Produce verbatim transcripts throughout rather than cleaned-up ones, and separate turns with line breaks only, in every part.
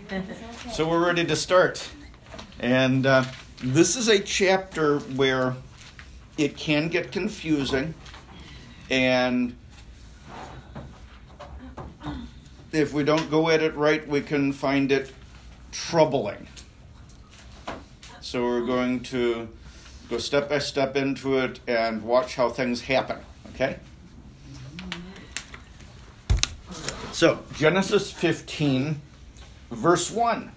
So we're ready to start. And uh, this is a chapter where it can get confusing. And if we don't go at it right, we can find it troubling. So we're going to go step by step into it and watch how things happen. Okay? So, Genesis fifteen, verse one.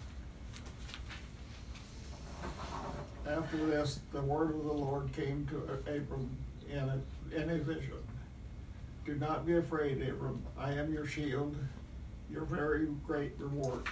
After this, the word of the Lord came to Abram in a, in a vision. Do not be afraid, Abram. I am your shield, your very great reward.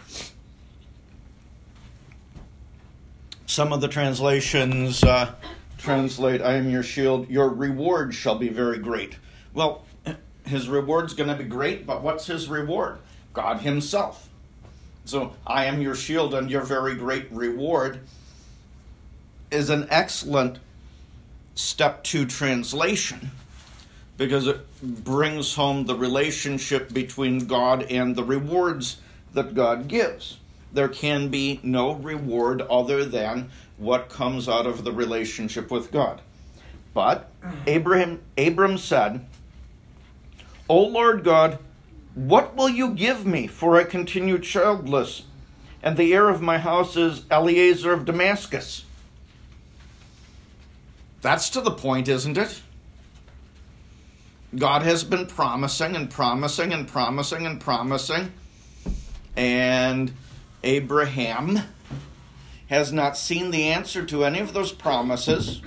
Some of the translations uh, translate, I am your shield, your reward shall be very great. Well, his reward's going to be great, but what's his reward? God himself. So, I am your shield and your very great reward is an excellent step two translation because it brings home the relationship between God and the rewards that God gives. There can be no reward other than what comes out of the relationship with God. But Abraham, Abram said, O Lord God, what will you give me, for I continue childless, and the heir of my house is Eliezer of Damascus? That's to the point, isn't it? God has been promising and promising and promising and promising, and Abraham has not seen the answer to any of those promises.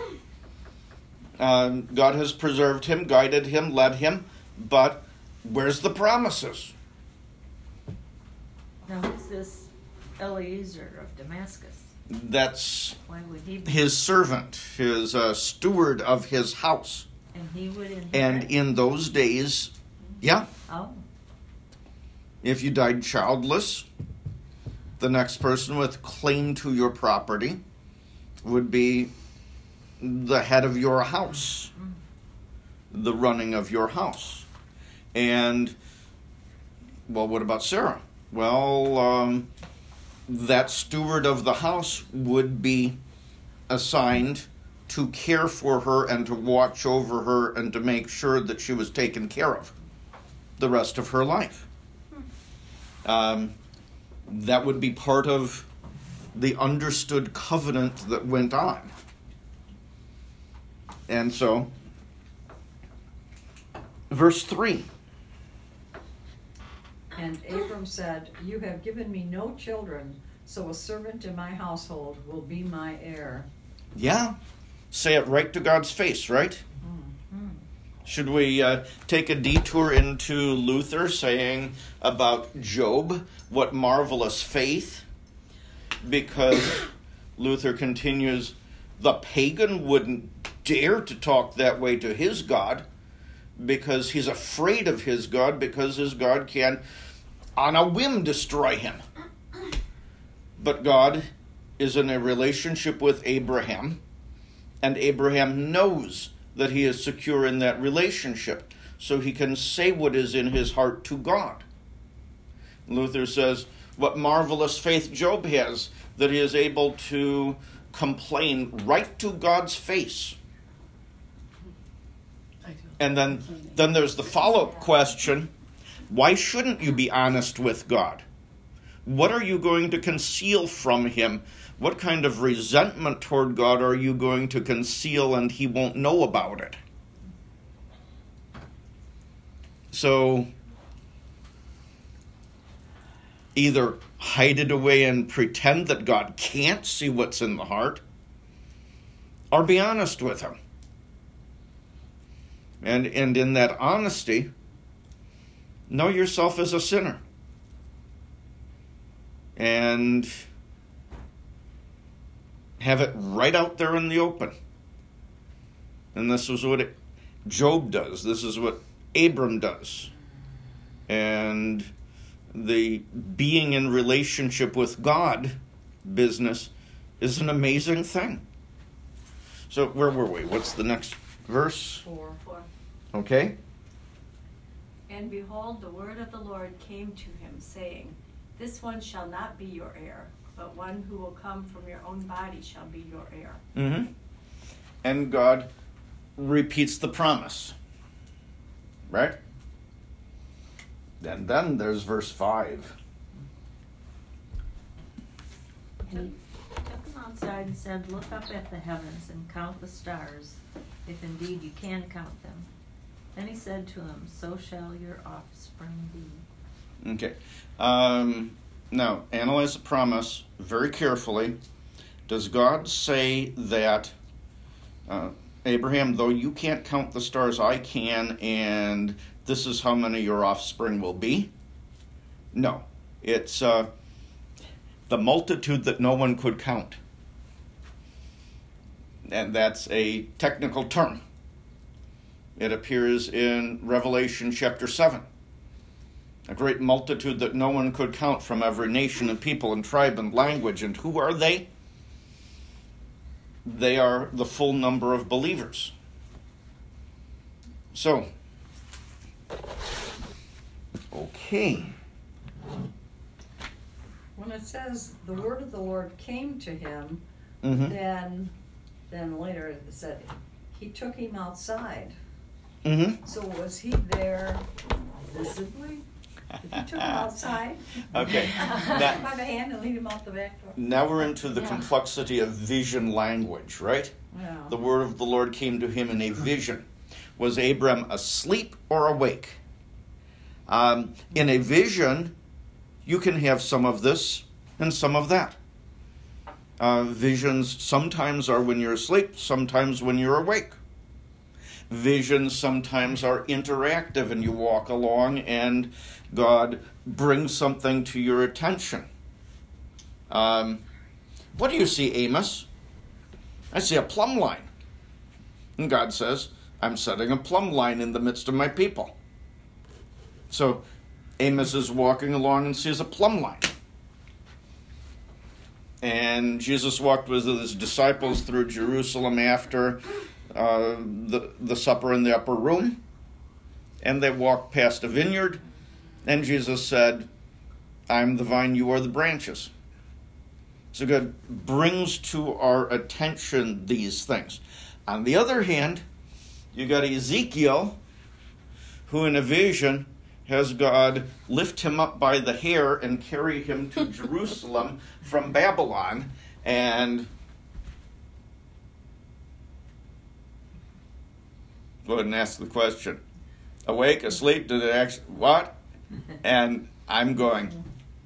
Uh, God has preserved him, guided him, led him, but where's the promises?
Now, who's this Eliezer of Damascus?
That's
Why would he be?
his servant, his uh, steward of his house.
And he would inherit?
And in those days, yeah,
Oh.
if you died childless, the next person with claim to your property would be the head of your house, the running of your house. And, well, what about Sarah? Well, um, that steward of the house would be assigned to care for her and to watch over her and to make sure that she was taken care of the rest of her life. Um, that would be part of the understood covenant that went on. And so, verse three.
And Abram said, you have given me no children, so a servant in my household will be my heir.
Yeah. Say it right to God's face, right?
Mm-hmm.
Should we uh, take a detour into Luther saying about Job, what marvelous faith? Because Luther continues, the pagan wouldn't dare to talk that way to his God because he's afraid of his God because his God can, on a whim, destroy him. But God is in a relationship with Abraham, and Abraham knows that he is secure in that relationship, so he can say what is in his heart to God. Luther says, what marvelous faith Job has, that he is able to complain right to God's face. And then, then there's the follow-up question, why shouldn't you be honest with God? What are you going to conceal from him? What kind of resentment toward God are you going to conceal and he won't know about it? So, either hide it away and pretend that God can't see what's in the heart, or be honest with him. And, and in that honesty, know yourself as a sinner. And have it right out there in the open. And this is what it, Job does. This is what Abram does. And the being in relationship with God business is an amazing thing. So where were we? What's the next verse?
Four.
Four.
Okay.
And behold, the word of the Lord came to him, saying, This one shall not be your heir, but one who will come from your own body shall be your heir.
Mm-hmm. And God repeats the promise. Right? And then there's verse five.
And he took him outside and said, Look up at the heavens and count the stars, if indeed you can count them. Then he said to him, So shall your offspring be.
Okay. Um, now, analyze the promise very carefully. Does God say that, uh, Abraham, though you can't count the stars, I can, and this is how many your offspring will be? No. It's uh, the multitude that no one could count. And that's a technical term. It appears in Revelation chapter seven. A great multitude that no one could count from every nation and people and tribe and language. And who are they? They are the full number of believers. So, okay.
When it says the word of the Lord came to him,
Mm-hmm.
then then later it said he took him outside.
Mm-hmm.
So was he there visibly? If he took him outside,
Okay. Now,
by the hand and lead him out the back door.
now we're into the
Yeah.
complexity of vision language, right?
Yeah.
The word of the Lord came to him in a vision. Was Abram asleep or awake? Um, in a vision, you can have some of this and some of that. Uh, visions sometimes are when you're asleep, sometimes when you're awake. Visions sometimes are interactive and you walk along and God brings something to your attention. Um, what do you see, Amos? I see a plumb line. And God says, I'm setting a plumb line in the midst of my people. So Amos is walking along and sees a plumb line. And Jesus walked with his disciples through Jerusalem after uh, the, the supper in the upper room. And they walked past a vineyard. And Jesus said, I'm the vine, you are the branches. So God brings to our attention these things. On the other hand, you got Ezekiel, who in a vision has God lift him up by the hair and carry him to Jerusalem from Babylon. And go ahead and ask the question. Awake, asleep, did it actually, what? And I'm going,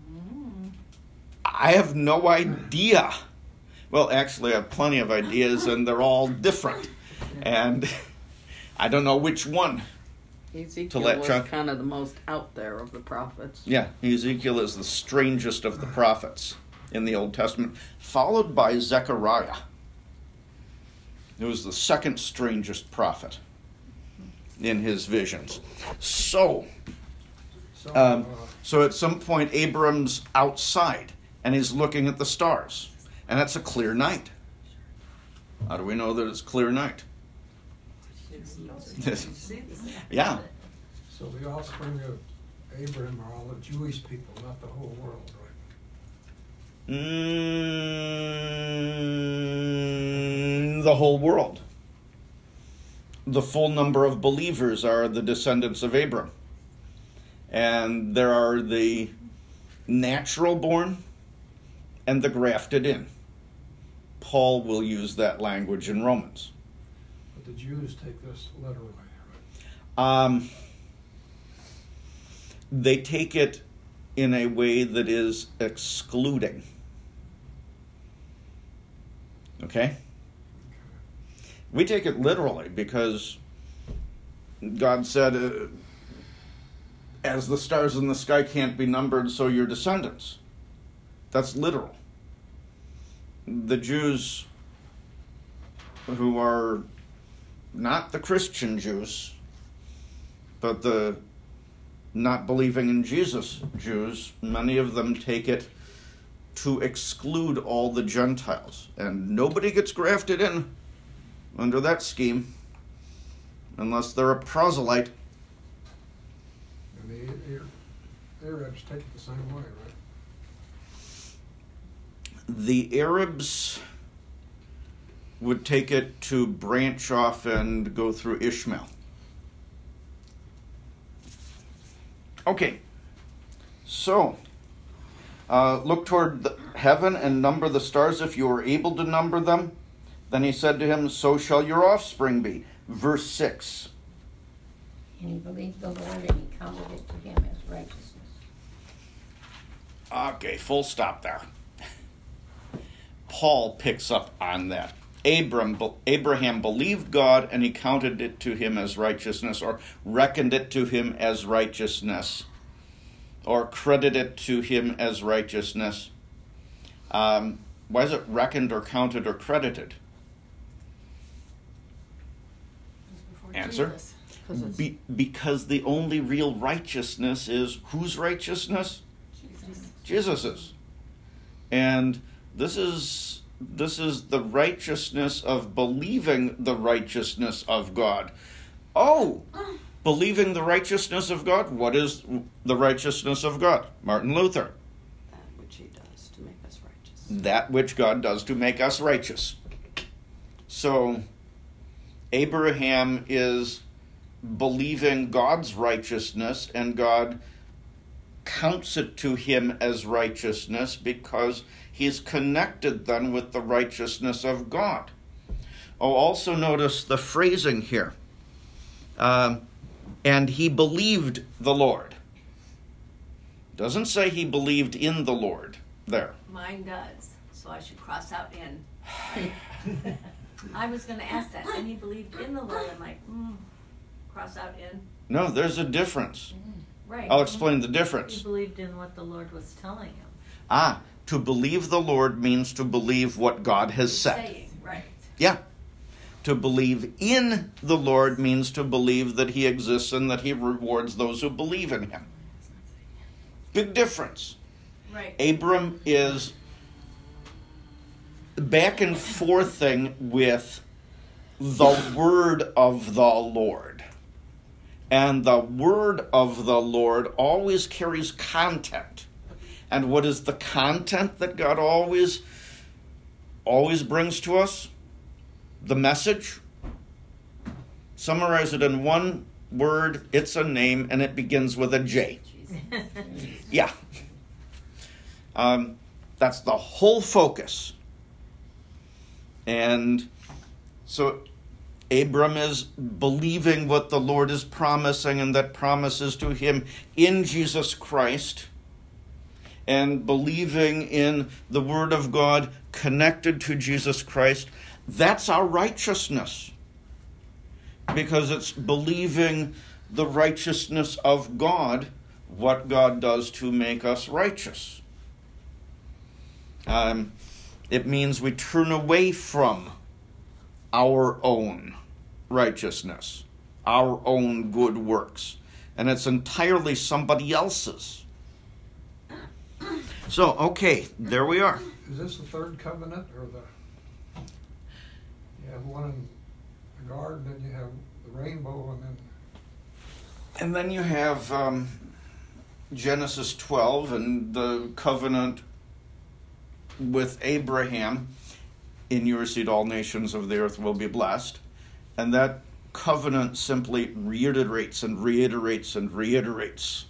I have no idea. Well, actually, I have plenty of ideas, and they're all different. And I don't know which one.
Ezekiel
let
was
Chuck-
kind of the most out there of the prophets.
Yeah, Ezekiel is the strangest of the prophets in the Old Testament, followed by Zechariah, who was the second strangest prophet in his visions. So,
So,
um,
uh,
so at some point, Abram's outside, and he's looking at the stars, and it's a clear night. How do we know that it's clear night? Yeah.
So the offspring of Abraham are all the Jewish people, not the whole world, right?
Mm, the whole world. The full number of believers are the descendants of Abram. And there are the natural born and the grafted in. Paul will use that language in Romans.
But the Jews take this literally, right?
Um, they take it in a way that is excluding. Okay? We take it literally because God said, uh, as the stars in the sky can't be numbered, so your descendants. That's literal. The Jews who are not the Christian Jews, but the not believing in Jesus Jews, many of them take it to exclude all the Gentiles. And nobody gets grafted in under that scheme unless they're a proselyte.
And the Ar- Arabs take it the same way, right?
the Arabs would take it to branch off and go through Ishmael. Okay, so uh, look toward the heaven and number the stars if you are able to number them. Then he said to him, so shall your offspring be. Verse six.
And he believed the Lord, and he counted it to him as righteousness.
Okay, full stop there. Paul picks up on that. Abram, Abraham believed God, and he counted it to him as righteousness, or reckoned it to him as righteousness, or credited it to him as righteousness. Um, why is it reckoned or counted or credited? Answer. Be, because the only real righteousness is whose righteousness? Jesus. Jesus's. And this is this is the righteousness of believing the righteousness of God. Oh, believing the righteousness of God? What is the righteousness of God? Martin Luther.
That which he does to make us righteous.
That which God does to make us righteous. So, Abraham is believing God's righteousness, and God counts it to him as righteousness because he's connected then with the righteousness of God. Oh, also notice the phrasing here. Um, and he believed the Lord. Doesn't say he believed in the Lord there.
Mine does, so I should cross out in. I was going to ask that. And he believed in the Lord. I'm like, mm, cross out in.
No, there's a difference.
Right.
I'll explain the
He
difference.
believed in what the Lord was telling him.
Ah, to believe the Lord means to believe what God has said.
Saying, right.
Yeah. To believe in the Lord means to believe that he exists and that he rewards those who believe in him. Big difference.
Right.
Abram is back and forthing with the word of the Lord. And the word of the Lord always carries content. And what is the content that God always, always brings to us? The message. Summarize it in one word. It's a name, and it begins with a J. Yeah. Um, that's the whole focus. And so Abram is believing what the Lord is promising, and that promises to him in Jesus Christ, and believing in the Word of God connected to Jesus Christ. That's our righteousness, because it's believing the righteousness of God, what God does to make us righteous. Um, it means we turn away from our own righteousness, our own good works, and it's entirely somebody else's. So, okay, there we are.
Is this the third covenant, or the, you have one in the garden, then you have the rainbow, and then...
And then you have um, Genesis twelve and the covenant with Abraham. In your seed all nations of the earth will be blessed. And that covenant simply reiterates and reiterates and reiterates.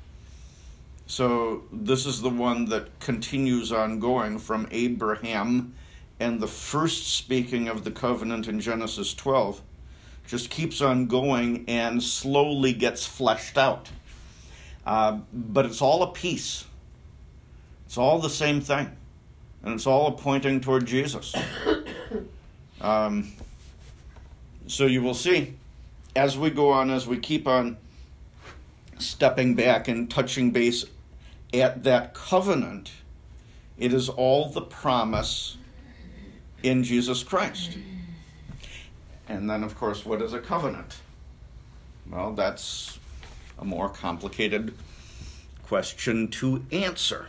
So this is the one that continues on going from Abraham, and the first speaking of the covenant in Genesis twelve just keeps on going and slowly gets fleshed out. Uh, but it's all a piece. It's all the same thing. And it's all pointing toward Jesus. Um, so you will see, as we go on, as we keep on stepping back and touching base at that covenant, it is all the promise in Jesus Christ. And then, of course, what is a covenant? Well, that's a more complicated question to answer,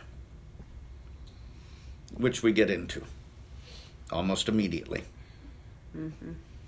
which we get into almost immediately.
Mm-hmm.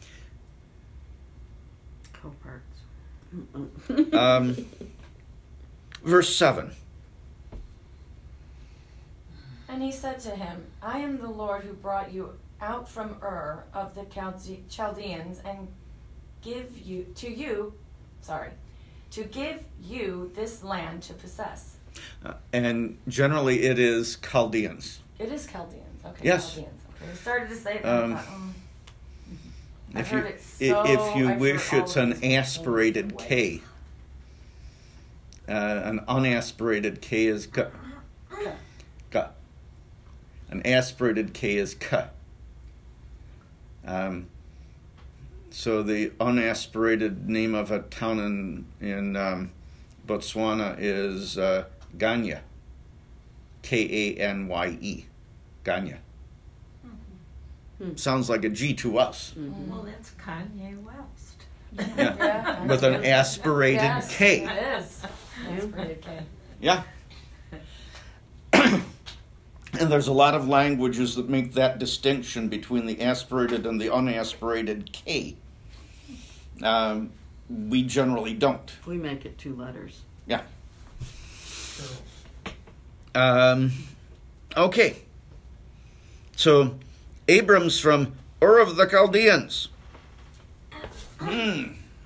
Co-parts.
Um, verse seven.
And he said to him, I am the Lord who brought you out from Ur of the Chalde- Chaldeans and give you to you, sorry, to give you this land to possess.
Uh, and generally it is Chaldeans.
It is Chaldeans. Okay.
Yes.
Chaldeans. Okay. I started to say that.
Um,
I thought, mm. I've
If you,
heard it
i-
so,
if you
I've
wish,
heard all
it's
of
an
these
aspirated
ways.
K. Uh, an unaspirated K is K.
Okay.
K. An aspirated K is K. Um, so the unaspirated name of a town in in um, Botswana is uh, Ganya. K A N Y E. Ganya.
Hmm.
Sounds like a G to us.
Mhm.
Well, that's Kanye West.
Yeah.
Yeah,
With an aspirated
yes,
K.
It is. Aspirated K.
Yeah. And there's a lot of languages that make that distinction between the aspirated and the unaspirated K. Um, we generally don't.
We make it two letters.
Yeah. Um, okay. So, Abram's from Ur of the Chaldeans. Hmm.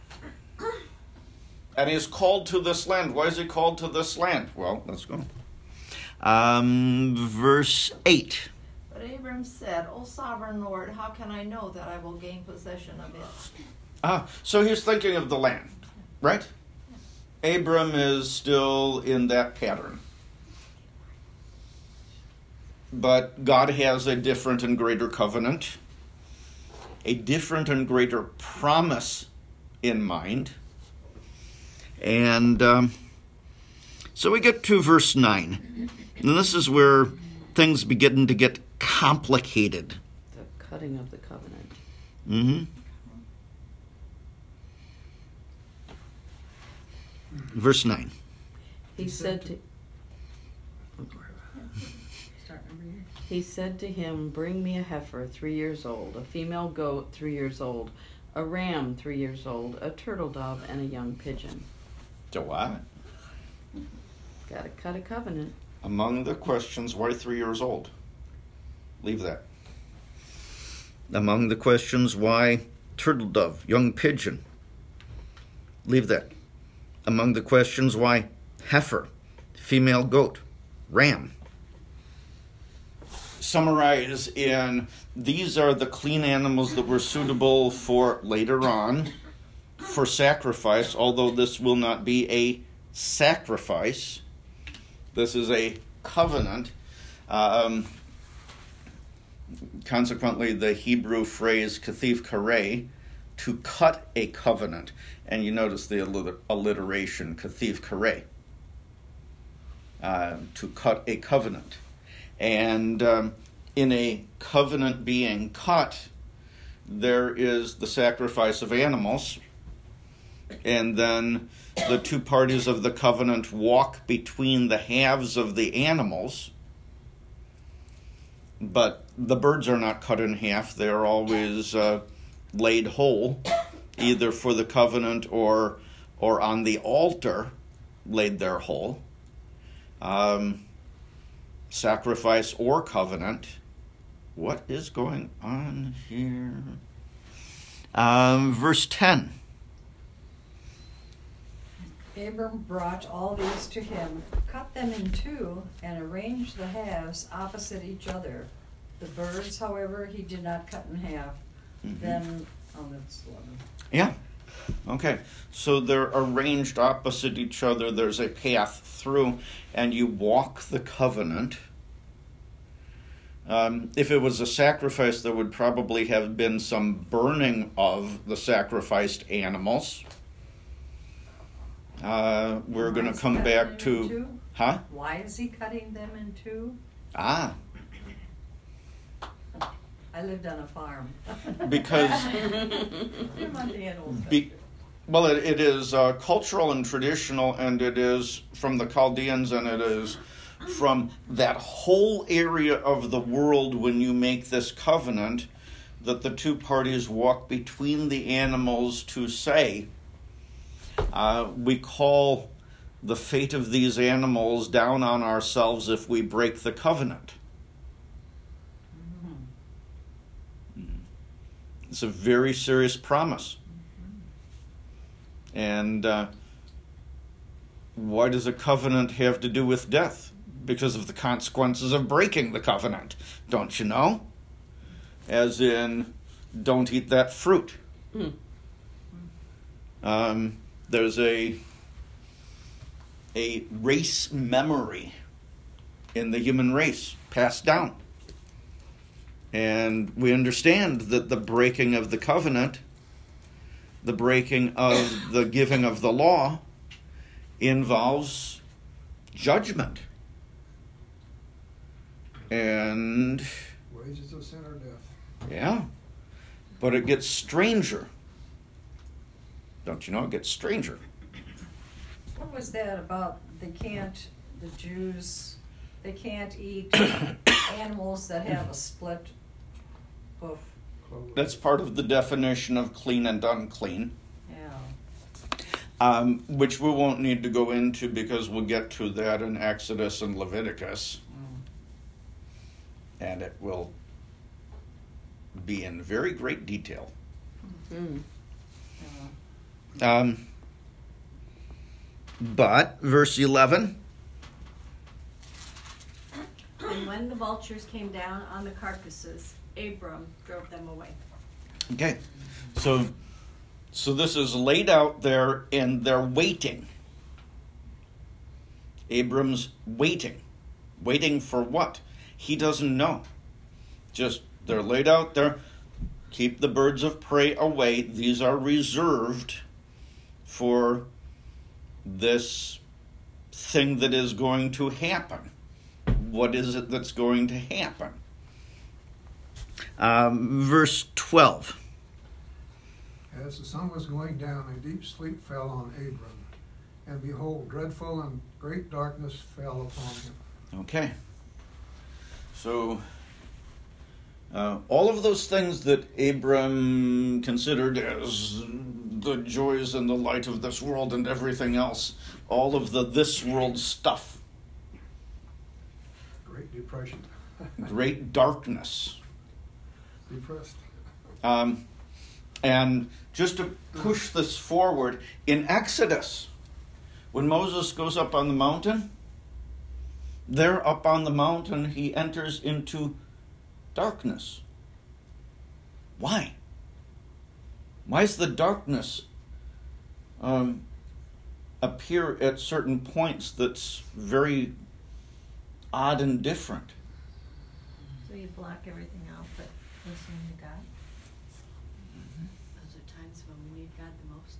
And he's called to this land. Why is he called to this land? Well, let's go. Um, verse eight.
But Abram said, O sovereign Lord, how can I know that I will gain possession of it?
Ah, so he's thinking of the land, right? Abram is still in that pattern. But God has a different and greater covenant, a different and greater promise in mind. And um, so we get to verse nine. And this is where things begin to get complicated.
The cutting of the covenant.
Mm-hmm. Verse nine.
He said to
Start number here.
He said to him, Bring me a heifer three years old, a female goat three years old, a ram three years old, a turtle dove, and a young pigeon.
So what?
Gotta cut a covenant.
Among the questions, why three years old? Leave that. Among the questions, why turtle dove, young pigeon? Leave that. Among the questions, why heifer, female goat, ram? Summarize in, these are the clean animals that were suitable for later on, for sacrifice, although this will not be a sacrifice. This is a covenant. Um, consequently, the Hebrew phrase kathif kareh, to cut a covenant. And you notice the alliter- alliteration, kathif kareh, uh, to cut a covenant. And um, in a covenant being cut, there is the sacrifice of animals. And then the two parties of the covenant walk between the halves of the animals. But the birds are not cut in half. They are always uh, laid whole, either for the covenant or or on the altar, laid there whole. Um, sacrifice or covenant. What is going on here? Um, verse ten.
Abram brought all these to him, cut them in two, and arranged the halves opposite each other. The birds, however, he did not cut in half.
Mm-hmm.
Then, oh, that's eleven.
Yeah. Okay. So they're arranged opposite each other. There's a path through, and you walk the covenant. Um, if it was a sacrifice, there would probably have been some burning of the sacrificed animals. Uh, we're
Why
going to
is he
come
cutting
back
them in
to...
two?
Huh?
Why is he cutting them in two?
Ah.
I lived on a farm.
Because...
I'm on the animals.
Be, well, it, it is uh, cultural and traditional, and it is from the Chaldeans, and it is from that whole area of the world when you make this covenant, that the two parties walk between the animals to say, uh, we call the fate of these animals down on ourselves if we break the covenant. It's a very serious promise. And uh, why does a covenant have to do with death? Because of the consequences of breaking the covenant, don't you know? As in, don't eat that fruit.
Mm.
Um, there's a a race memory in the human race passed down. And we understand that the breaking of the covenant, the breaking of the giving of the law, involves judgment. And,
Wages of sin are death.
yeah, but it gets stranger. Don't you know, it gets stranger.
What was that about, they can't, the Jews, they can't eat animals that have a split hoof?
That's part of the definition of clean and unclean.
Yeah.
Um, which we won't need to go into because we'll get to that in Exodus and Leviticus. And it will be in very great detail.
Mm.
Um, but, verse eleven.
And when the vultures came down on the carcasses, Abram drove them away.
Okay, so so this is laid out there and they're waiting. Abram's waiting. Waiting for what? He doesn't know. Just, they're laid out there. Keep the birds of prey away. These are reserved for this thing that is going to happen. What is it that's going to happen? Um, verse twelve.
As the sun was going down, a deep sleep fell on Abram, and behold, dreadful and great darkness fell upon him.
Okay. So, uh, all of those things that Abram considered as the joys and the light of this world and everything else, all of the this world stuff,
Great depression.
great darkness.
Depressed.
Um, and just to push this forward, in Exodus, when Moses goes up on the mountain, there up on the mountain, he enters into darkness. Why? Why does the darkness um, appear at certain points that's very odd and different?
So you block everything out but listening to God?
Those are times when we need God the most.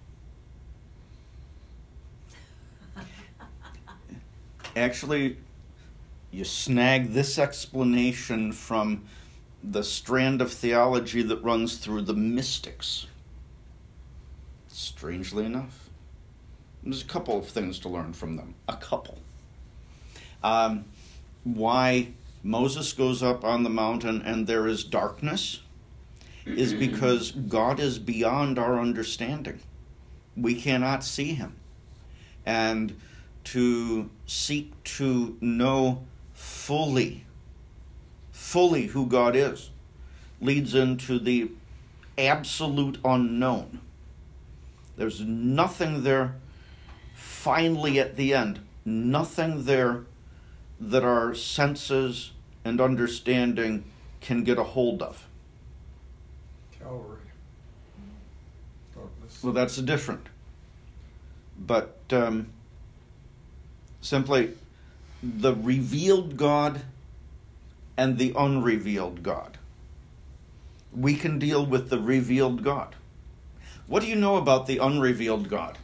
Actually, you snag this explanation from the strand of theology that runs through the mystics. Strangely enough. There's a couple of things to learn from them. A couple. Um, why Moses goes up on the mountain and there is darkness is because God is beyond our understanding. We cannot see him. And to seek to know fully, fully who God is, leads into the absolute unknown. There's nothing there finally at the end, nothing there that our senses and understanding can get a hold of.
Calvary. Darkness.
Well, that's different. But um, simply the revealed God and the unrevealed God. We can deal with the revealed God. What do you know about the unrevealed God?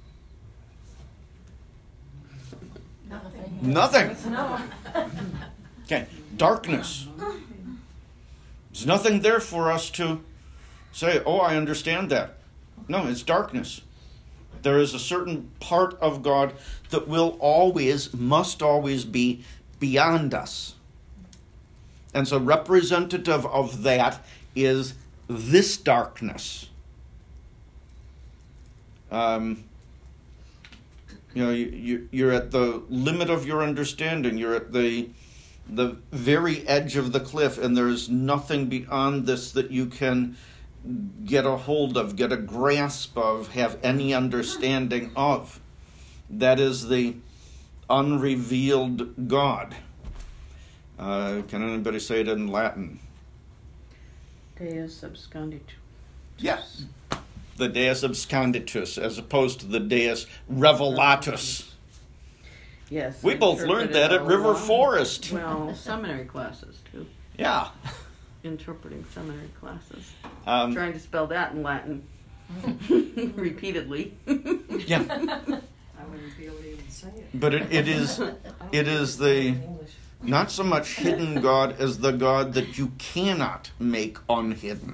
Nothing.
Nothing.
No.
Okay, darkness. There's nothing there for us to say, oh, I understand that. No, it's darkness. There is a certain part of God that will always, must always be beyond us. And so representative of that is this darkness. Um, you know, you, you, you're at the limit of your understanding. You're at the the very edge of the cliff, and there's nothing beyond this that you can get a hold of, get a grasp of, have any understanding of. That is the unrevealed God. Uh, can anybody say it in Latin?
Deus absconditus.
Yes. The Deus absconditus, as opposed to the Deus revelatus.
Yes.
We both learned that at River Forest.
Well, seminary classes too.
Yeah.
Interpreting seminary classes.
Um,
Trying to spell that in Latin repeatedly.
Yeah.
I wouldn't be able to even say it.
But it, it is it is the not so much hidden God as the God that you cannot make unhidden.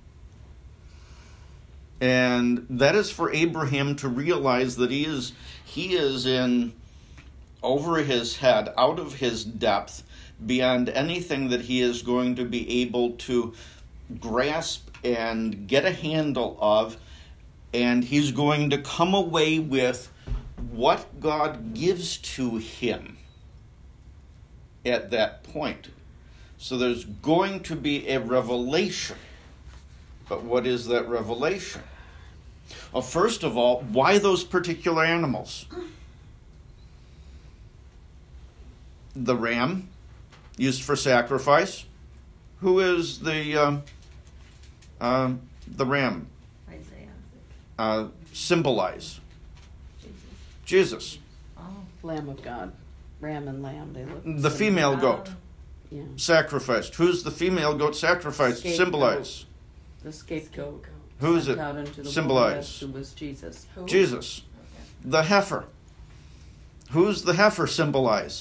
And that is for Abraham to realize that he is he is in over his head, out of his depth, beyond anything that he is going to be able to grasp and get a handle of, and he's going to come away with what God gives to him at that point. So there's going to be a revelation. But what is that revelation? Well, first of all, why those particular animals? The ram, used for sacrifice. Who is the uh, uh, the ram?
Isaiah.
Uh, symbolize? Jesus.
Oh.
Lamb of God. Ram and lamb, they look
The female goat.
Yeah.
Sacrificed. Who's the female goat sacrificed?
Scapegoat.
Symbolize.
The scapegoat.
Who is
sent
it?
out into the
Symbolize.
wilderness, who was Jesus.
Who?
Jesus. The heifer. Who's the heifer symbolize?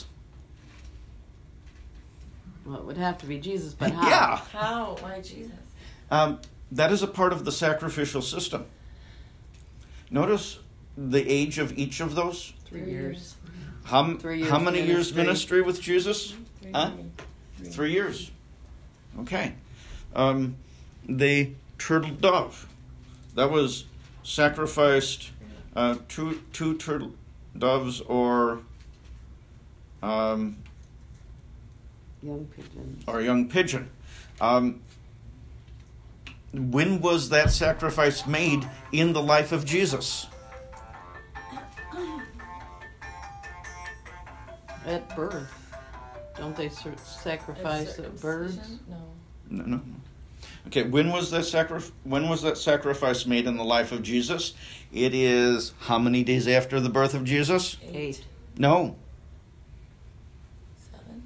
Well, it would have to be Jesus, but how?
Yeah.
How? Why Jesus?
Um, that is a part of the sacrificial system. Notice the age of each of those.
Three years.
How,
Three years
how many years
ministry.
ministry with Jesus?
Three
Huh?
years.
Three years. Okay. Um, the turtle dove. That was sacrificed, uh, two, two turtle doves or um,
Young pigeon.
or a young pigeon. Um, when was that sacrifice made in the life of Jesus?
At birth. Don't they ser- sacrifice
At
at birds?
circumcision? No.
No, no. no. Okay, when was that sacri- when was that sacrifice made in the life of Jesus? It is how many days after the birth of Jesus?
Eight.
No.
Seven.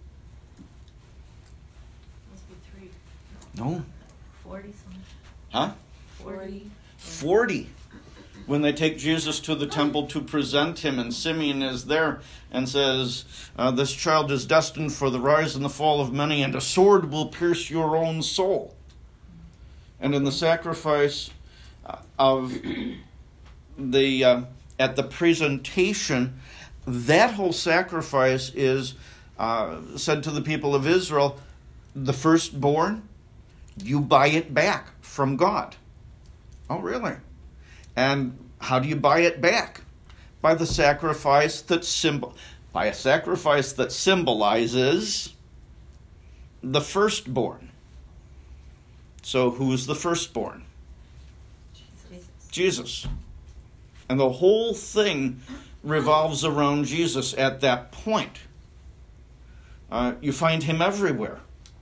Must be three.
No.
Forty something.
Huh?
Forty.
forty. When they take Jesus to the temple to present him, and Simeon is there and says, uh, this child is destined for the rise and the fall of many, and a sword will pierce your own soul. And in the sacrifice of the, uh, at the presentation, that whole sacrifice is uh, said to the people of Israel, the firstborn, you buy it back from God. Oh, really? And how do you buy it back? By the sacrifice that symbol, by a sacrifice that symbolizes the firstborn. So who's the firstborn?
Jesus.
Jesus. And the whole thing revolves around Jesus at that point. Uh, you find him everywhere.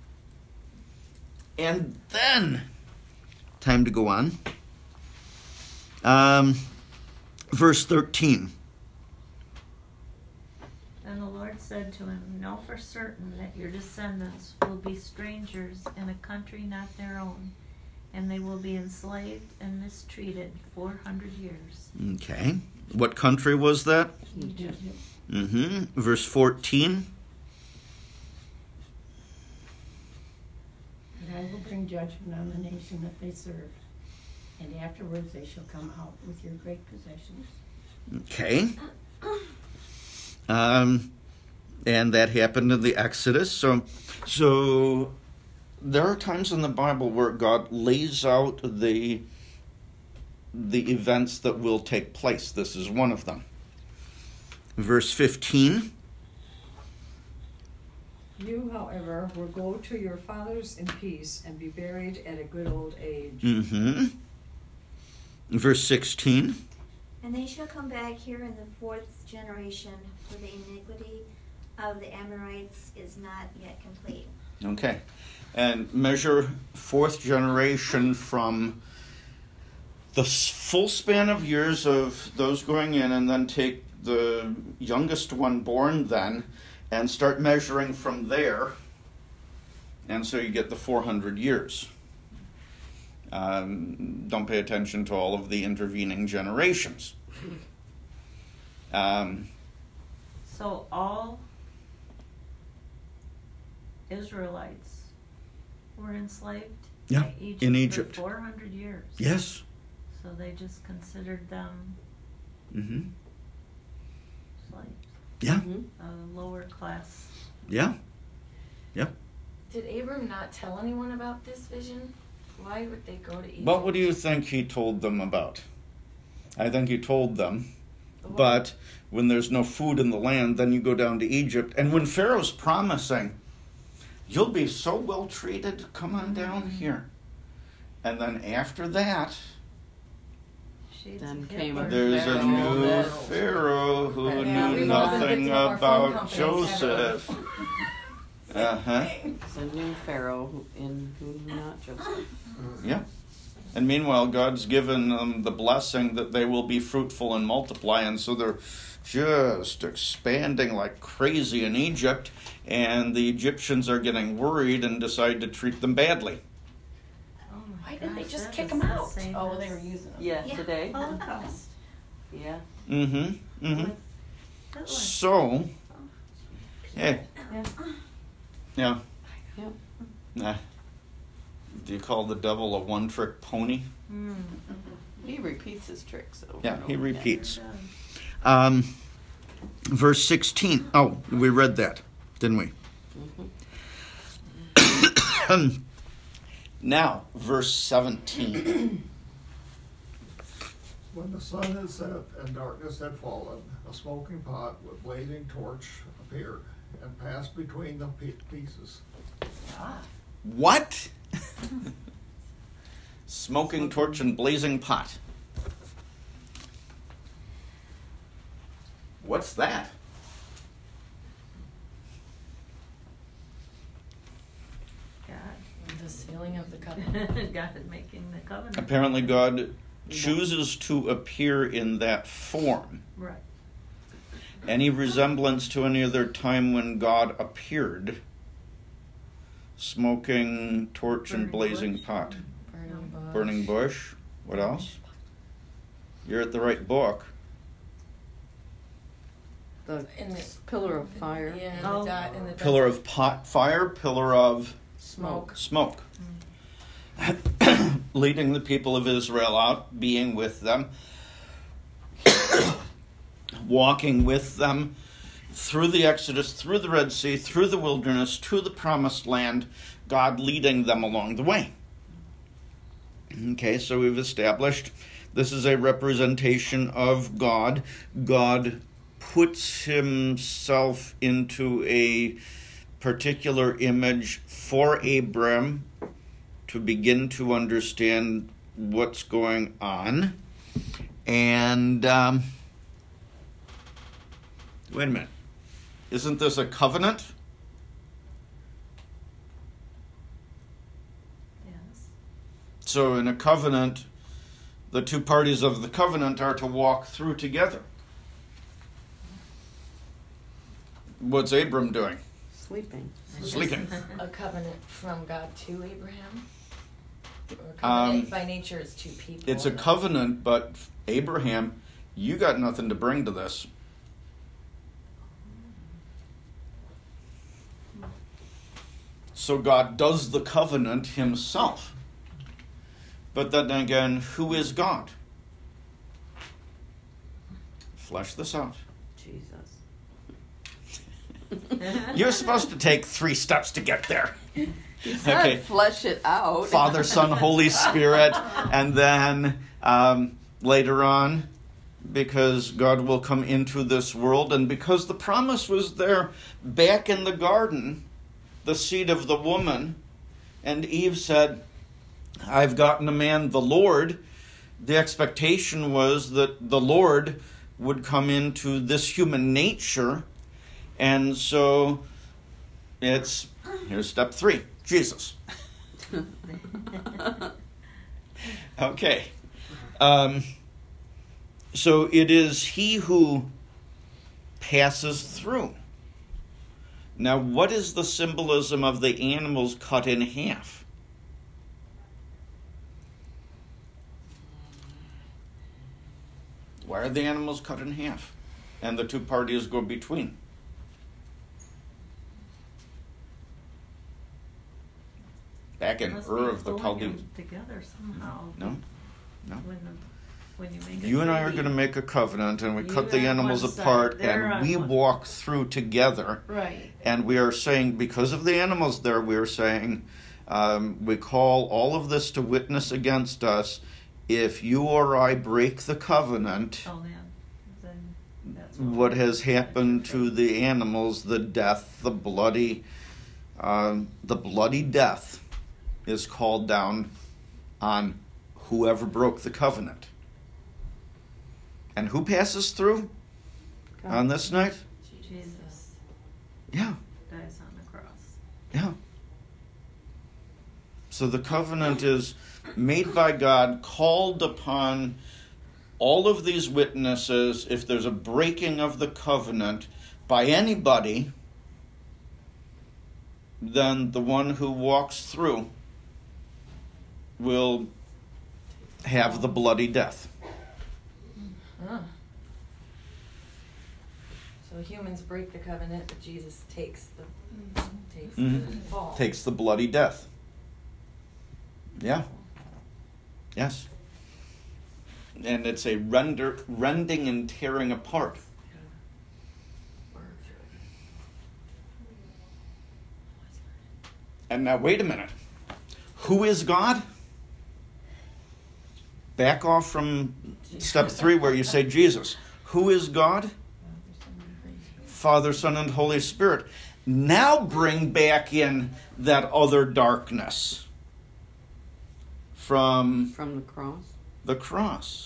And then, time to go on. Um, verse thirteen.
And the Lord said to him, know for certain that your descendants will be strangers in a country not their own, and they will be enslaved and mistreated four hundred years.
Okay. What country was that?
Egypt.
Mm-hmm. Verse fourteen.
And I will bring judgment on the nation that they serve, and afterwards they shall come out with your great possessions.
Okay. Um, and that happened in the Exodus. So, so there are times in the Bible where God lays out the the events that will take place. This is one of them. Verse fifteen.
You, however, will go to your fathers in peace and be buried at a good old age.
Mm-hmm. Verse sixteen.
And they shall come back here in the fourth generation, for the iniquity of the Amorites is not yet complete.
Okay. And measure fourth generation from the full span of years of those going in, and then take the youngest one born then and start measuring from there. And so you get the four hundred years. Um, don't pay attention to all of the intervening generations. Um,
So all Israelites were enslaved
Yeah,
by Egypt
in
for
Egypt.
four hundred years.
yes.
So they just considered them
Mm-hmm.
slaves,
Yeah.
Mhm.
a lower class.
Yeah. Yep.
Did Abram not tell anyone about this vision? Why would they go to Egypt?
What do you think he told them about? I think he told them,
What?
but when there's no food in the land, then you go down to Egypt. And when Pharaoh's promising, you'll be so well treated, come on down here. And then after that,
Shades
Then
of
came
Hitler.
a
there's a
Pharaoh
new
that-
Pharaoh who
Yeah,
knew
we've all been
nothing
victim of our phone
about
companies,
Joseph. Uh-huh.
It's a new Pharaoh who, in who knew not Joseph.
Uh,
Yeah. And meanwhile, God's given them the blessing that they will be fruitful and multiply, and so they're just expanding like crazy in Egypt, and the Egyptians are getting worried and decide to treat them badly.
Oh my
Why didn't they
gosh,
just
that
kick
is
them
the
out?
same
Oh,
as
they were using them.
Yeah,
Yeah.
today.
Holocaust.
Yeah.
Mm-hmm. Mm-hmm.
with Hitler.
So, yeah.
Yeah.
Yeah.
Yeah.
Nah. Do you call the devil a one-trick pony?
Mm.
He repeats his tricks over
Yeah,
and
he
over again.
repeats.
Sure does.
Um, verse sixteen. Oh, we read that, didn't we?
Mhm.
Now, verse seventeen.
When the sun had set and darkness had fallen, a smoking pot with blazing torch appeared and passed between the pe- pieces.
Ah.
What? Smoking torch and blazing pot. What's that?
God.
The sealing of the covenant.
God making the covenant.
Apparently, God chooses to appear in that form.
Right.
Any resemblance to any other time when God appeared? Smoking torch and
Burning
blazing
bush.
pot.
Burning bush.
Burning bush. What else? You're at the right book.
The
In the
pillar of fire.
Yeah, in
Oh.
the, di- in the
Pillar of pot fire, pillar of
smoke.
smoke. Leading the people of Israel out, being with them, walking with them through the Exodus, through the Red Sea, through the wilderness, to the promised land, God leading them along the way. Okay, so we've established this is a representation of God. God puts himself into a particular image for Abram to begin to understand what's going on. And, um, wait a minute. Isn't this a covenant?
Yes.
So in a covenant, the two parties of the covenant are to walk through together. What's Abram doing?
Sleeping.
Sleeping.
A covenant from God to Abraham? Or covenant
Um,
by nature is two people.
It's a covenant, but Abraham, you got nothing to bring to this. So God does the covenant himself. But then again, who is God? Flesh this out.
Jesus.
You're supposed to take three steps to get there.
He said
Okay.
flesh it out.
Father, Son, Holy Spirit, and then um, later on, because God will come into this world, and because the promise was there back in the garden, the seed of the woman. And Eve said, I've gotten a man, the Lord. The expectation was that the Lord would come into this human nature. And so it's, here's step three, Jesus. Okay. Um, so it is he who passes through. Now, what is the symbolism of the animals cut in half? Why are the animals cut in half? And the two parties go between? Back in
Must
Ur
be
of the
pulling
Chaldeans.
them together somehow.
No, no.
When, the, when you make a
You and I are
treaty.
going to make a covenant, and we
You
cut the
on
animals
one side,
apart,
they're
and
on
we
one-
walk through together.
Right.
And we are saying, because of the animals there, we are saying, um, we call all of this to witness against us. If you or I break the covenant,
Oh, then, then that's
what has happened to the animals, the death, the bloody, um, the bloody death is called down on whoever broke the covenant. And who passes through on this night?
Jesus
Yeah,
dies on the cross.
yeah. So the covenant is made by God, called upon all of these witnesses. If there's a breaking of the covenant by anybody, then the one who walks through will have the bloody death.
Huh. So humans break the covenant, but Jesus takes the takes
Mhm.
the fall.
Takes the bloody death. Yeah. Yes. And it's a render, rending and tearing apart. And now, wait a minute. Who is God? Back off from step three where you say Jesus. Who is God? Father, Son, and Holy Spirit. Now bring back in that other darkness from
From the cross?
the cross.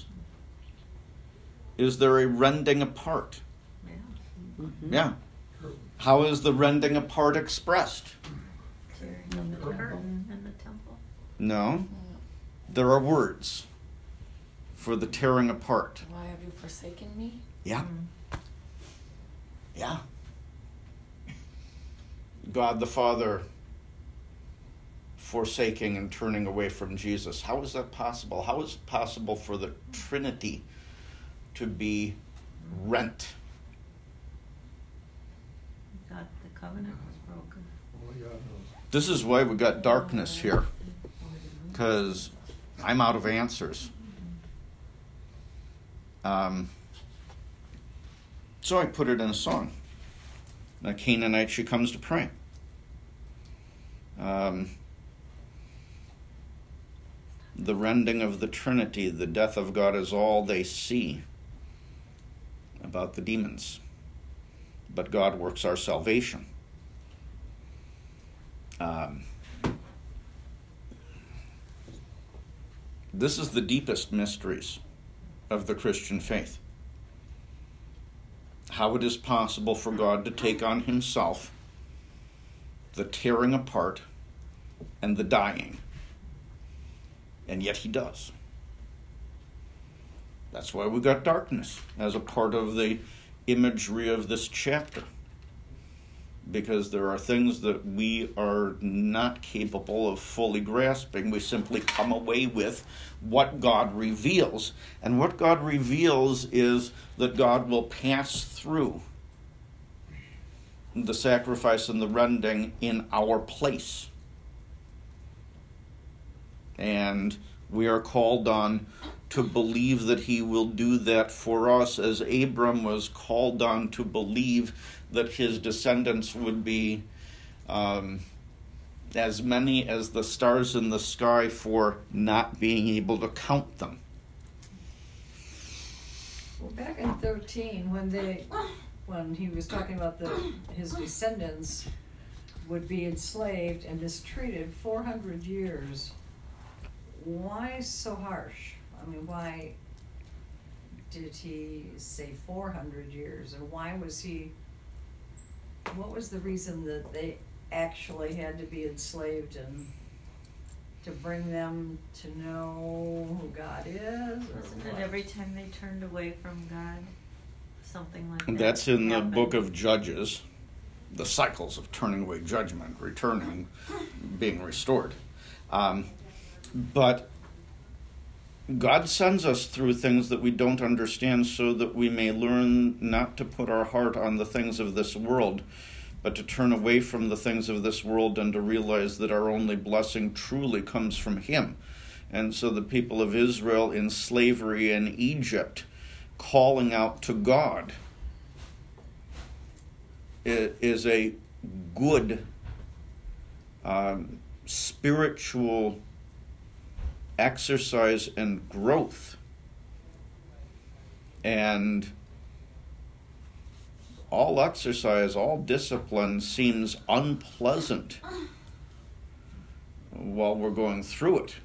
Is there a rending apart?
Yeah.
Mm-hmm.
Yeah. How is the rending apart expressed?
Tearing of the curtain in the temple.
No. There are words for the tearing apart.
Why have you forsaken me?
Yeah. Yeah. God the Father forsaking and turning away from Jesus. How is that possible? How is it possible for the Trinity to be rent?
God, the covenant was broken.
Only God knows.
This is why we got darkness here, because I'm out of answers. Um, so I put it in a song. A Canaanite, she comes to pray. Um, the rending of the Trinity, the death of God is all they see about the demons. But God works our salvation. Um, this is the deepest mysteries of the Christian faith. How it is possible for God to take on himself the tearing apart and the dying. And yet he does. That's why we got darkness as a part of the imagery of this chapter. Because there are things that we are not capable of fully grasping. We simply come away with what God reveals. And what God reveals is that God will pass through the sacrifice and the rending in our place. And we are called on to believe that he will do that for us, as Abram was called on to believe that his descendants would be um, as many as the stars in the sky for not being able to count them.
Well, back in thirteen, when they, when he was talking about the, his descendants, would be enslaved and mistreated four hundred years. Why so harsh? I mean, why did he say four hundred years, or why was he, what was the reason that they actually had to be enslaved, and to bring them to know who God is, or
Wasn't
what?
it every time they turned away from God? Something like that.
That's in the
happened.
book of Judges, the cycles of turning away judgment, returning, being restored. Um, but God sends us through things that we don't understand so that we may learn not to put our heart on the things of this world, but to turn away from the things of this world and to realize that our only blessing truly comes from Him. And so the people of Israel in slavery in Egypt, calling out to God, is a good um, spiritual exercise and growth. And all exercise, all discipline seems unpleasant while we're going through it.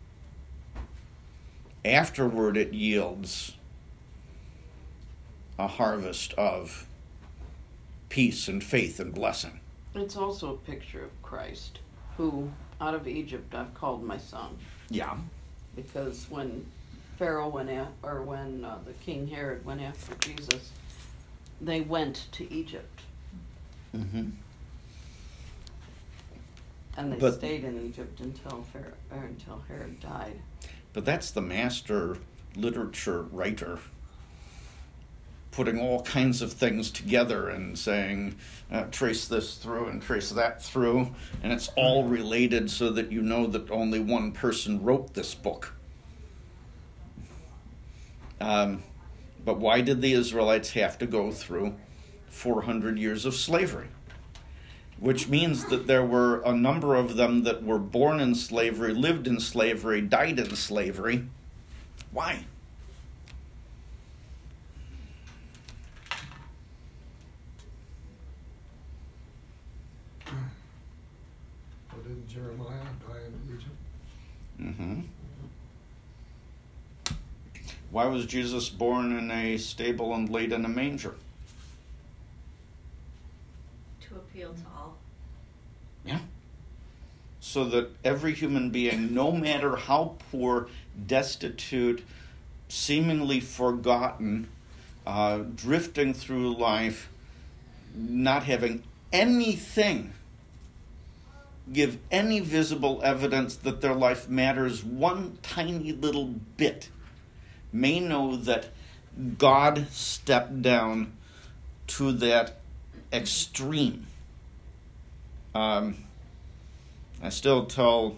Afterward, it yields a harvest of peace and faith and blessing.
It's also a picture of Christ, who, out of Egypt, I've called my son.
Yeah.
Because when Pharaoh went at, or when uh, the King Herod went after Jesus, they went to Egypt.
Mm-hmm.
And they
But-
stayed in Egypt until Pharaoh, or until Herod died.
But that's the master literature writer putting all kinds of things together and saying, uh, trace this through and trace that through, and it's all related so that you know that only one person wrote this book. Um, but why did the Israelites have to go through four hundred years of slavery? Which means that there were a number of them that were born in slavery, lived in slavery, died in slavery. Why?
Well, didn't Jeremiah die in Egypt?
Mm-hmm. Why was Jesus born in a stable and laid in a manger?
To appeal to all.
Yeah. So that every human being, no matter how poor, destitute, seemingly forgotten, uh, drifting through life, not having anything give any visible evidence that their life matters one tiny little bit, may know that God stepped down to that extreme. Um, I still tell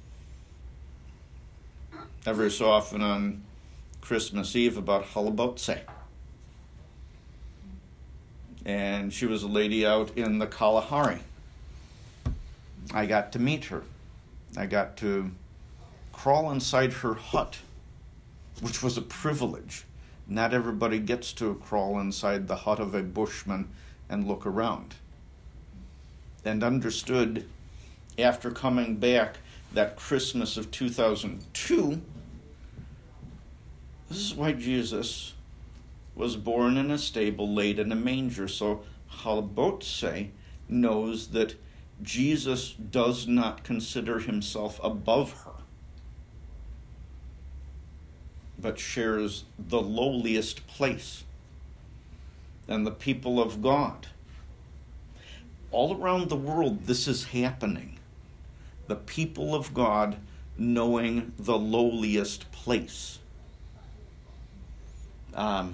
every so often on Christmas Eve about Halabotse. And she was a lady out in the Kalahari. I got to meet her. I got to crawl inside her hut, which was a privilege. Not everybody gets to crawl inside the hut of a bushman and look around. And understood after coming back that Christmas of two thousand two, this is why Jesus was born in a stable, laid in a manger. So Halabotse knows that Jesus does not consider himself above her, but shares the lowliest place. And the people of God, all around the world, this is happening. The people of God knowing the lowliest place. Um,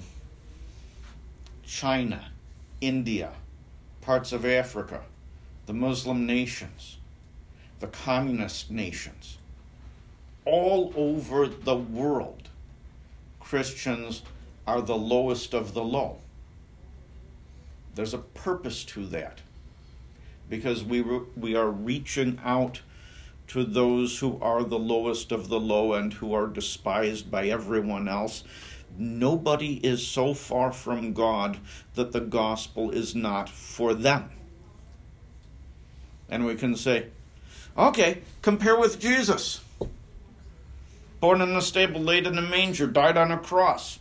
China, India, parts of Africa, the Muslim nations, the communist nations, all over the world, Christians are the lowest of the low. There's a purpose to that, because we re- we are reaching out to those who are the lowest of the low and who are despised by everyone else. Nobody is so far from God that the gospel is not for them. And we can say, okay, compare with Jesus. Born in a stable, laid in a manger, died on a cross.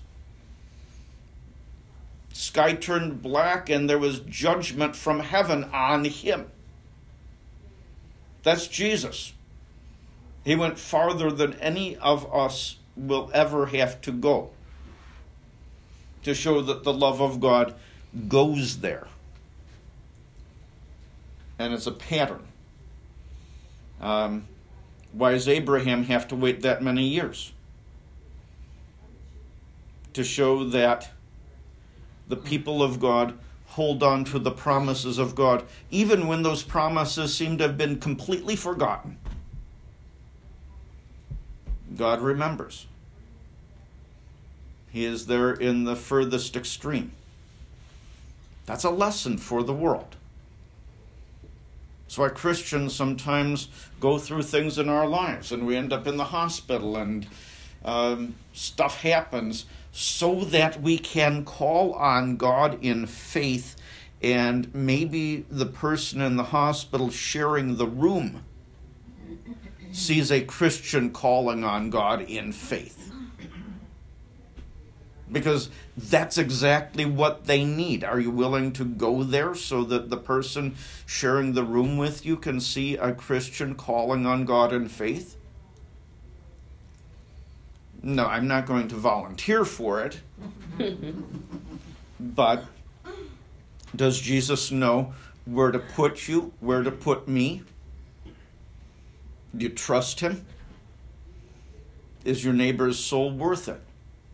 Sky turned black and there was judgment from heaven on him. That's Jesus. He went farther than any of us will ever have to go to show that the love of God goes there. And it's a pattern. Um, why does Abraham have to wait that many years? To show that the people of God hold on to the promises of God, even when those promises seem to have been completely forgotten. God remembers. He is there in the furthest extreme. That's a lesson for the world. That's why Christians sometimes go through things in our lives and we end up in the hospital and um, stuff happens so that we can call on God in faith, and maybe the person in the hospital sharing the room sees a Christian calling on God in faith. Because that's exactly what they need. Are you willing to go there so that the person sharing the room with you can see a Christian calling on God in faith? No, I'm not going to volunteer for it. But does Jesus know where to put you, where to put me? Do you trust him? Is your neighbor's soul worth it?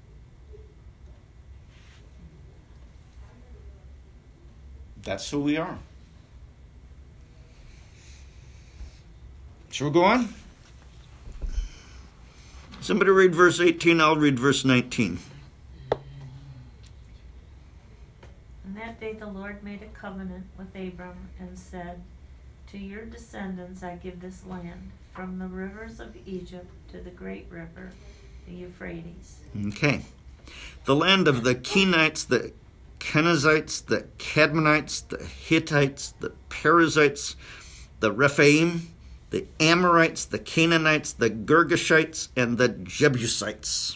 That's who we are. Shall we go on? Somebody read verse eighteen, I'll read verse nineteen.
And that day the Lord made a covenant with Abram and said, to your descendants I give this land, from the rivers of Egypt to the great river, the Euphrates.
Okay. The land of the Kenites, the Kenizzites, the Cadmonites, the Hittites, the Perizzites, the Rephaim, the Amorites, the Canaanites, the Girgashites, and the Jebusites.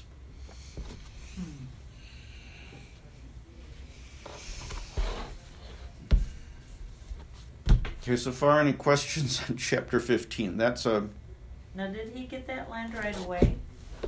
Okay, so far, any questions on chapter fifteen? That's a...
Now, did he get that land right away?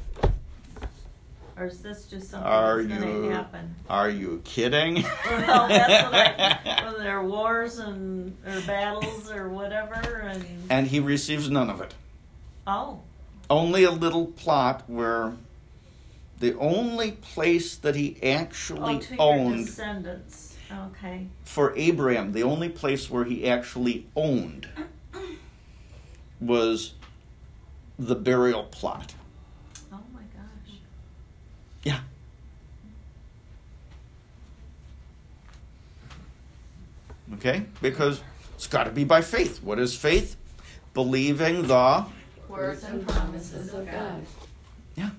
Or is this just something
Are
that's going
you-
to happen?
Are you kidding?
Well, that's what I... Were there wars and or battles or whatever? And
And he receives none of it.
oh,
Only a little plot where the only place that he
oh,
actually
to your
owned
descendants. Okay.
for Abraham, the only place where he actually owned was the burial plot.
Oh my gosh.
Yeah. Okay? Because it's got to be by faith. What is faith? Believing the...
Words and promises of God.
Yeah.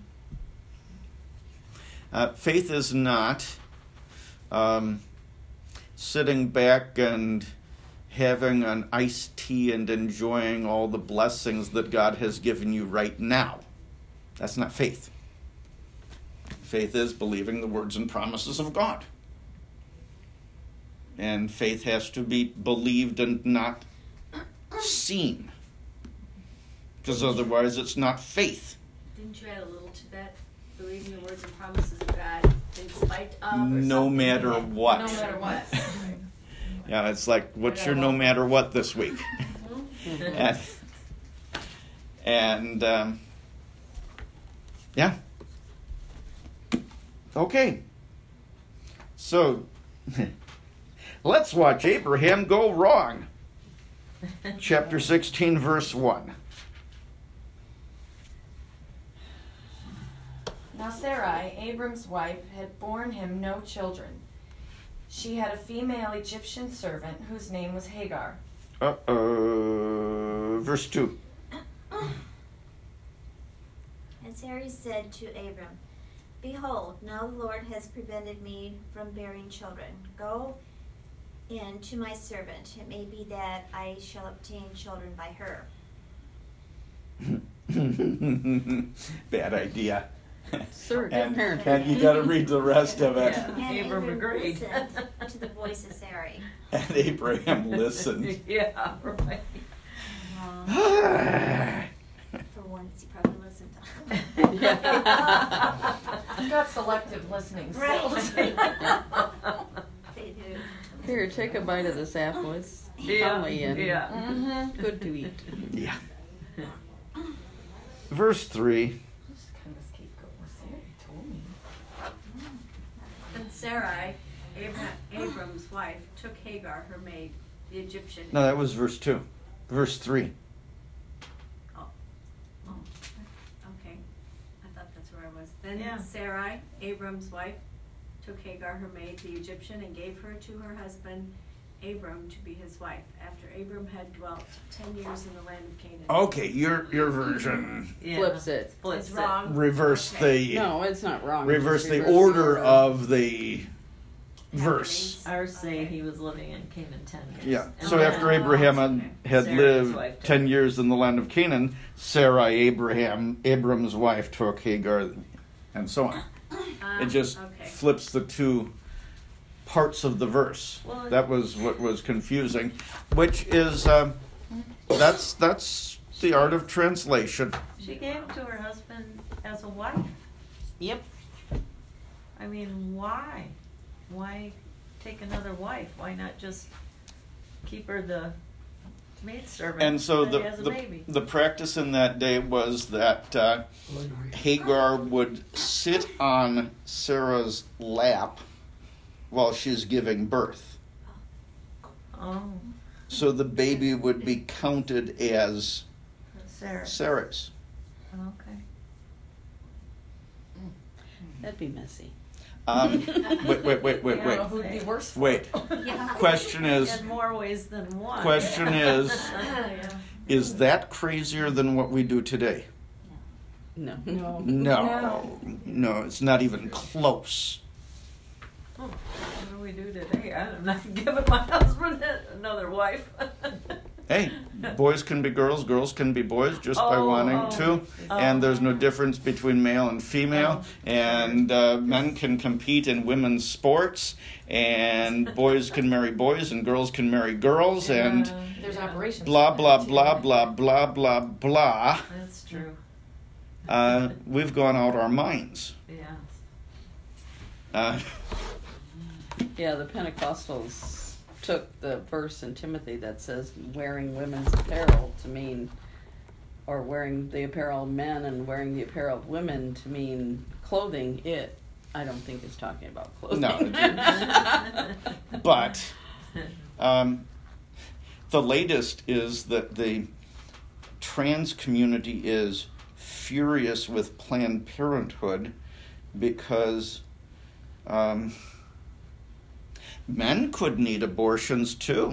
Uh, faith is not um, sitting back and having an iced tea and enjoying all the blessings that God has given you right now. That's not faith. Faith is believing the words and promises of God. And faith has to be believed and not seen. Because otherwise it's not faith.
Didn't you add a little to that? Believing the words and promises of God in spite of or
No
something?
matter what.
No matter what.
Yeah, it's like, what's your no matter what this week? and and um, yeah. Okay. So, let's watch Abraham go wrong. Chapter sixteen, verse one.
Now Sarai, Abram's wife, had borne him no children. She had a female Egyptian servant whose name was Hagar.
Uh-oh. Verse two.
And Sarai said to Abram, behold, now the Lord has prevented me from bearing children. Go in to my servant. It may be that I shall obtain children by her.
Bad idea.
Surrogate
and,
parent.
and you got to read the rest of it.
Yeah.
And
Abram
Abram
agreed.
listened to the voice of Sarai.
And Abraham listened.
Yeah, right.
For once, he probably listened to
I've got selective listening skills.
Right. They do.
Here, take a bite of this apple. It's
Yeah,
yummy and
yeah.
Mm-hmm.
good to eat.
Yeah. Verse three.
Just kind of scapegoat was there, he told me.
And Sarai, Abra- Abram's wife, took Hagar, her maid, the Egyptian.
No, that was verse two. Verse three.
Oh, okay. I thought that's where I was. Then
Yeah.
Sarai, Abram's wife, took Hagar, her maid, the Egyptian, and gave her to her husband Abram to be his wife, after Abram had dwelt ten years in the land of Canaan.
Okay, your your version
Yeah.
Flips it.
Flips
It's
it.
wrong.
reverse
Okay.
the
No, it's not wrong.
reverse
Just
the
reverse
order of the verse.
Ours say
Okay.
he was living in Canaan ten years.
Yeah.
And
So
then
after Abraham had, had
Sarah, his
lived
wife, took
ten
it.
years in the land of Canaan, Sarai, Abraham, Abram's wife, took Hagar, and so on.
Ah,
It just
okay.
flips the two parts of the verse.
Well,
That was what was confusing, which is um, that's that's the art of translation.
She gave it to her husband as a wife.
Yep.
I mean, why? Why take another wife? Why not just keep her the maidservant
And so
that
the
has a
the,
baby?
the practice in that day was that uh, Hagar would sit on Sarah's lap while she's giving birth.
Oh,
So the baby would be counted as
Sarah.
Sarah's.
Okay.
That'd be messy.
Um, wait, wait, wait, wait,
I don't
wait.
know who'd be worse for
Wait.
Yeah.
Question is,
In more ways than one.
question is,
Yeah.
is that crazier than what we do today?
No.
No.
No, no, it's not even close.
Oh, what do we do today? I'm not giving my husband another wife.
Hey, boys can be girls, girls can be boys just by
Oh,
wanting
oh,
to,
oh.
and there's no difference between male and female,
Oh.
and uh, men can compete in women's sports, and boys can marry boys, and girls can marry girls, and
Yeah,
There's
yeah.
operations.
blah,
for
blah,
that, too.
blah, blah, blah, blah, blah.
That's true.
Uh, we've gone out our minds.
Yeah.
Uh,
Yeah, the Pentecostals took the verse in Timothy that says wearing women's apparel to mean, or wearing the apparel of men and wearing the apparel of women to mean clothing. It, I don't think is talking about clothing.
No, it but um, the latest is that the trans community is furious with Planned Parenthood because um, men could need abortions too.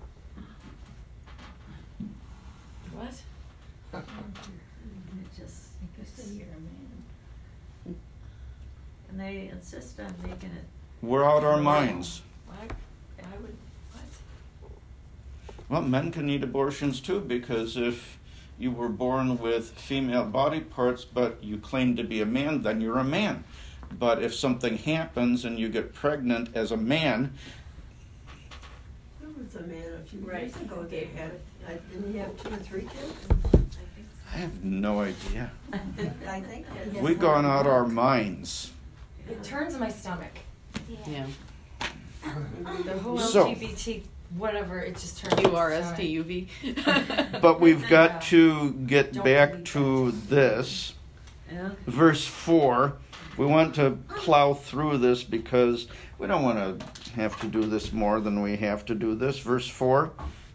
What?
It just,
Because you're a man.
and they insist on making it.
We're out our minds.
Why? Why would? What?
Well, men can need abortions too because if you were born with female body parts but you claim to be a man, then you're a man. But if something happens and you get pregnant as a man,
There was a man a few
Right.
years ago that had, uh, didn't he have two or three kids?
I have no idea.
I think. that-
We've gone out our minds.
It turns in my stomach.
Yeah.
The whole
So-
L G B T, whatever, it just turns. in
U
my
R S
stomach.
T U V.
But we've got to get
Don't
back
delete
to this.
Yeah.
Verse four. We want to plow through this because we don't want to have to do this more than we have to do this. Verse four.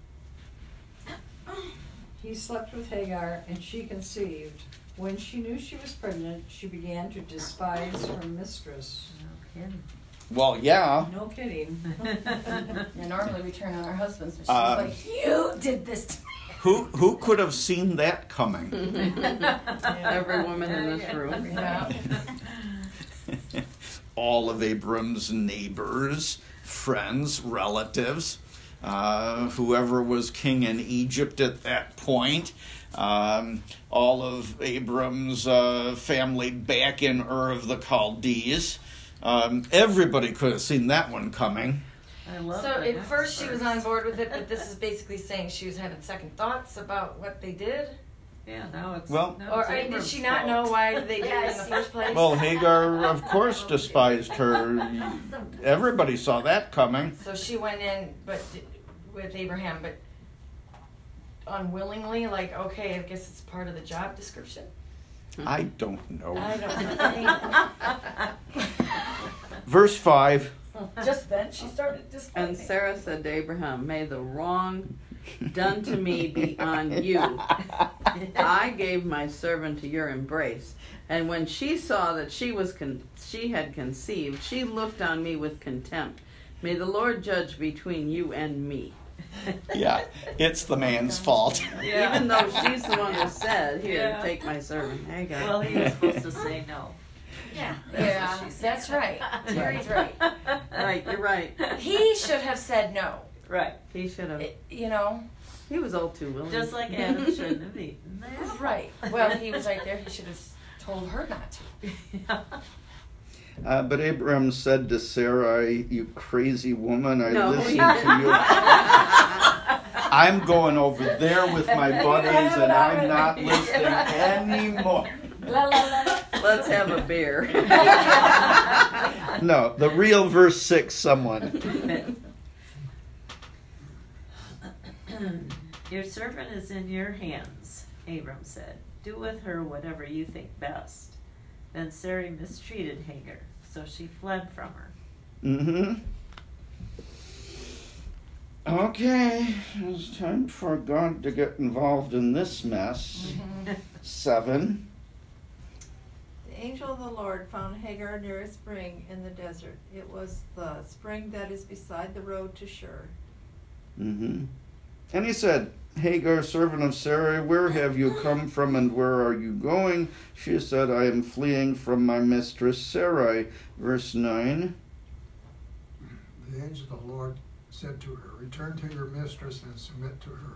He slept with Hagar, and she conceived. When she knew she was pregnant, she began to despise her mistress.
No kidding.
Well, yeah.
No kidding.
And normally we turn on our husbands, but she's
Uh,
like, "You did this to me."
Who who could have seen that coming?
Every woman in this room.
Yeah.
All of Abram's neighbors friends, relatives, uh, whoever was king in Egypt at that point, um, all of Abram's uh, family back in Ur of the Chaldees. Um, everybody could have seen that one coming.
I love
So
the
at
next
first she was
verse.
on board with it, but this is basically saying she was having second thoughts about what they did.
Yeah, now it's.
Well-
now
Or
it's
I mean, did
Abram's
she not
fault.
know why they did it in the first place?
Well, Hagar, of course, despised her. Everybody saw that coming.
So she went in, but d- with Abraham, but unwillingly, like, okay, I guess it's part of the job description.
I don't know.
I don't know.
Verse five.
Just then she started
And
despising.
Sarah said to Abraham, may the wrong done to me be on you. I gave my servant to your embrace. And when she saw that she was con- she had conceived, she looked on me with contempt. May the Lord judge between you and me.
Yeah, it's the man's fault.
Yeah.
Even though she's the one who said, here,
Yeah.
take my servant Hagar.
Well, he was supposed to say no.
Yeah,
That's
yeah,
what she said.
that's right. Terry's right.
Right, you're right.
He should have said no.
Right.
He should have.
It- you know,
He was all too willing.
Just like Adam shouldn't have eaten that.
right. Well, he was right there. He should have told her not to.
Uh, but Abram said to Sarai, you crazy woman, I
No,
listened
he
to you. I'm going over there with my buddies and I'm not listening anymore.
La, la, la, la.
Let's have a beer.
No, the real verse six, someone.
Your servant is in your hands, Abram said. Do with her whatever you think best. Then Sarai mistreated Hagar, so she fled from her.
Mm-hmm. Okay, it's time for God to get involved in this mess. Seven.
The angel of the Lord found Hagar near a spring in the desert. It was the spring that is beside the road to Shur.
Mm-hmm. And he said, Hagar, servant of Sarai, where have you come from and where are you going? She said, I am fleeing from my mistress Sarai. Verse nine.
The angel of the Lord said to her, return to your mistress and submit to her.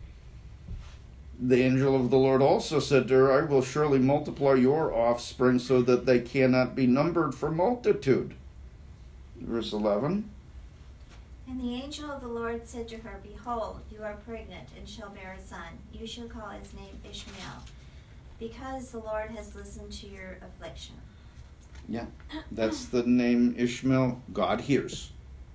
The angel of the Lord also said to her, I will surely multiply your offspring so that they cannot be numbered for multitude. Verse eleven.
And the angel of the Lord said to her, Behold, you are pregnant and shall bear a son. You shall call his name Ishmael, because the Lord has listened to your affliction.
Yeah, that's the name Ishmael. God hears.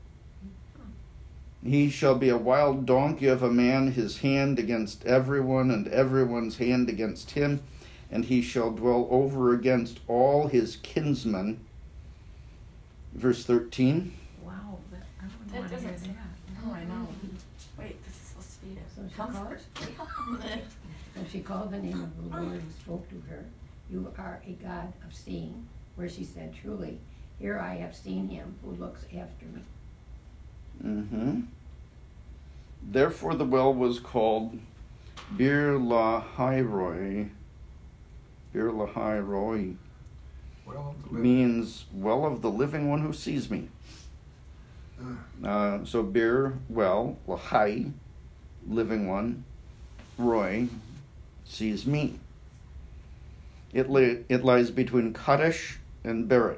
He shall be a wild donkey of a man, his hand against everyone, and everyone's hand against him, and he shall dwell over against all his kinsmen. Verse thirteen.
Wow, that, I don't
That
want to hear
doesn't-
that.
Oh, I know. Wait, this is supposed to be
So
a
she called,
comfort.
so she called the name of the Lord and spoke to her. You are a God of seeing, where she said, truly, here I have seen him who looks after me.
Mm-hmm. Therefore the well was called Bir Lahai-roi. Bir Lahai-roi
Well, of the living.
means well of the living one who sees me.
Uh,
Uh, so Bir, well, Lahai, living one, Roy, sees me. It, li- it lies between Kadesh and Berit.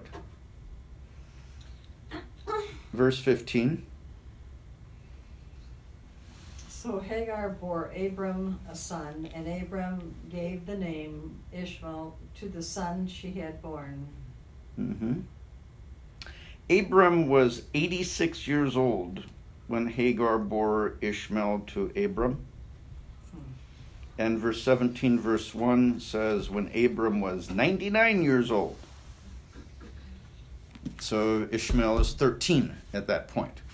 Verse fifteen.
So Hagar bore Abram a son, and Abram gave the name Ishmael to the son she had born.
Mm-hmm. Abram was eighty-six years old when Hagar bore Ishmael to Abram. And verse seventeen, verse one says when Abram was ninety-nine years old. So Ishmael is thirteen at that point.